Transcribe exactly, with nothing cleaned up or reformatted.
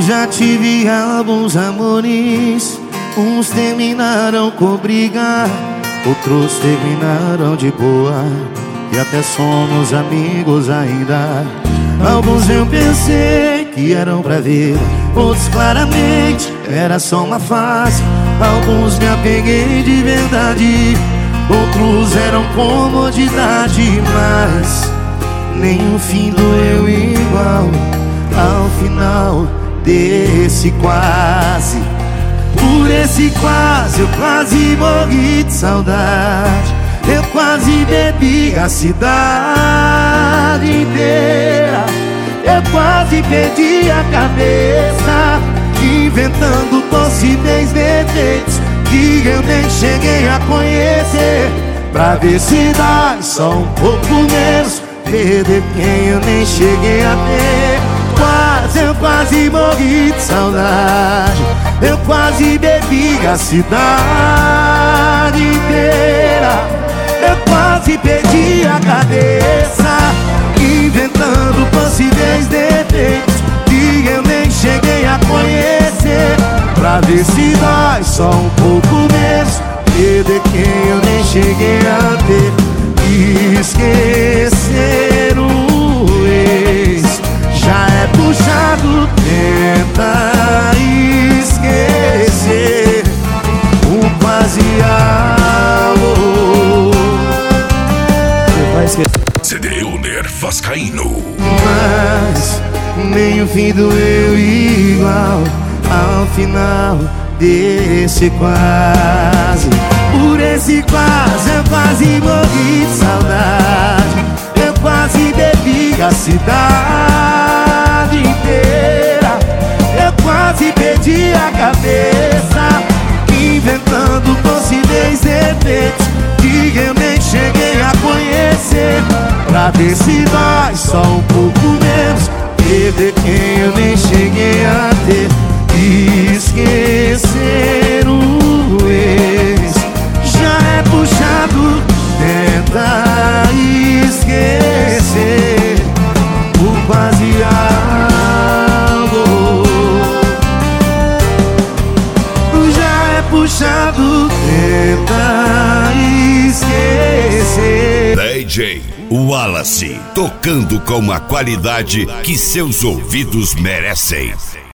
já tive alguns amores, uns terminaram com briga, outros terminaram de boa, e até somos amigos ainda. Alguns eu pensei que eram pra ver, outros claramente era só uma fase. Alguns me apeguei de verdade, outros eram comodidade, mas nenhum fim doeu igual ao final desse quase. Por esse quase eu quase morri de saudade, eu quase bebi a cidade inteira, eu quase perdi a cabeça, inventando possíveis defeitos que eu nem cheguei a conhecer, pra ver se dá só um pouco menos, perder quem eu nem cheguei a ter. Quase, eu quase morri de saudade, eu quase bebi a cidade inteira, eu quase perdi a cabeça, inventando possíveis defeitos que eu nem cheguei a conhecer, pra ver se dói só um pouco menos, perder quem eu nem cheguei a ter. Esquecer o ex já é puxado, tenta esquecer o quase amor. Você vai esquecer C D Uner Vascaíno, mas nem o fim doeu igual ao final desse quase. Por esse quase eu quase morri de saudade, eu quase bebi a cidade inteira, eu quase perdi a cabeça, inventando possíveis defeitos que eu nem cheguei a conhecer, pra ver se dói só um pouco menos, perder quem eu nem cheguei a ter. Esquecer o ex já é puxado, tenta esquecer o quase amor. Já é puxado, tenta esquecer. D J Wallace, tocando com a qualidade que seus ouvidos merecem.